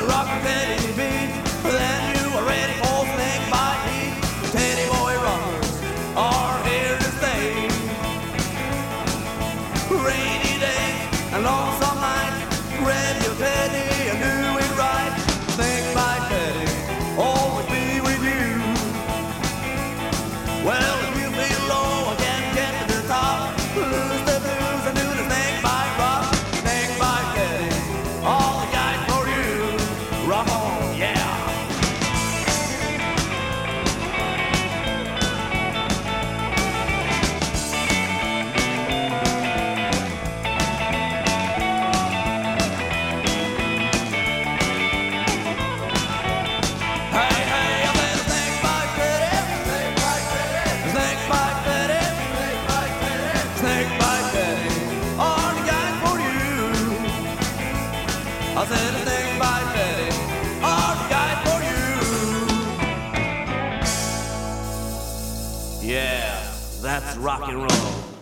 rock and Teddy beat, then you are ready for snake bite heat. Teddy boy rockers are here to stay. Rainy days and lonesome nights, grab your Teddy and do it right. Snake bite Teddy, always be with you. Well, if you feel low and can't get to the top, lose the blues and do the snake bite rock. Snake bite Teddy, all the guys for you. Rock on, yeah. Hey, hey, I said snake bite Teddy, snake bite Teddy, snake bite Teddy, snake bite Teddy, snake bite Teddy, all the guys for you. I said snake bite Teddy, all the guys for you. Yeah, that's rock and roll.